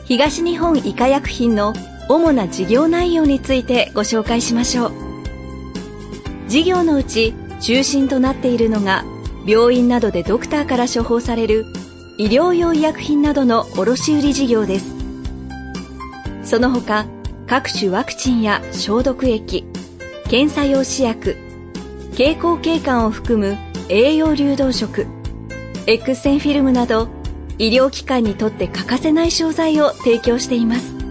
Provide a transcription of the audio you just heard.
東日本医科薬品の主な事業内容についてご紹介しましょう。事業のうち中心となっているのが、病院などでドクターから処方される医療用医薬品などの卸売事業です。その他、各種ワクチンや消毒液、検査用試薬、経口経管を含む栄養流動食、X 線フィルムなど医療機関にとって欠かせない商材を提供しています。